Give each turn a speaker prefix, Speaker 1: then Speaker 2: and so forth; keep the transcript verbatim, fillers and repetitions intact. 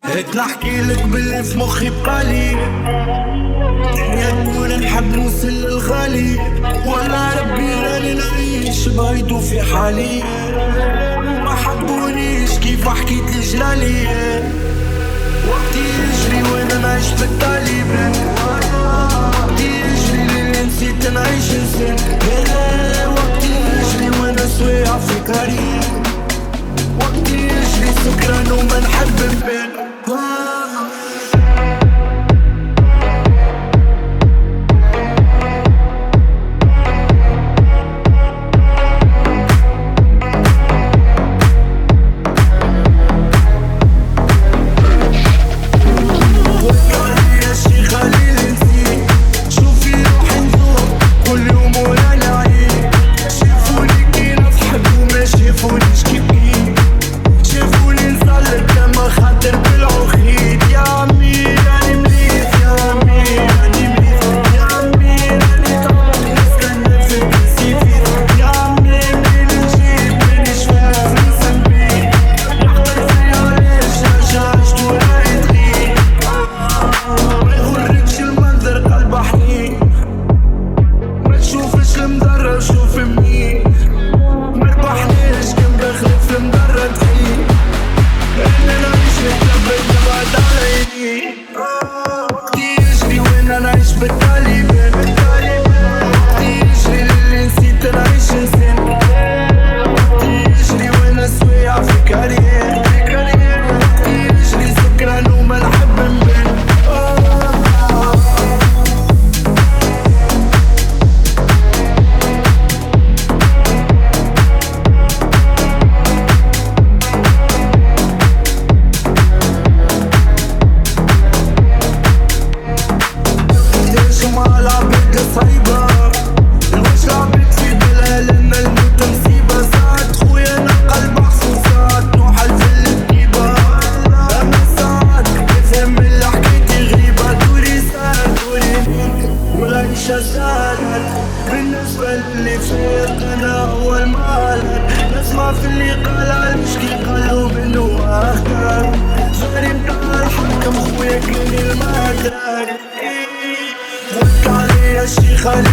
Speaker 1: هيك نحكي لك باللي في مخي بقالي. يا تقول نحب نوصل للغالي، ولا ربي راني نعيش بهيدو في حالي. ما حبونيش كيف حكيت لجلالي، وقتي يجري وانا نعيش بالتالي. وقتي يجري للي نسيت نعيش انسان. وقتي يجري وانا سوايع في كاري. وقتي يجري سكران وما نحب نبان. بالنسبة للي فيق أنا هو المالك. نسمع في اللي قال المشكي قالوا منه أخدر. جاري متاع الحكم خويا كلني المدرك. وك عليا الشي خلي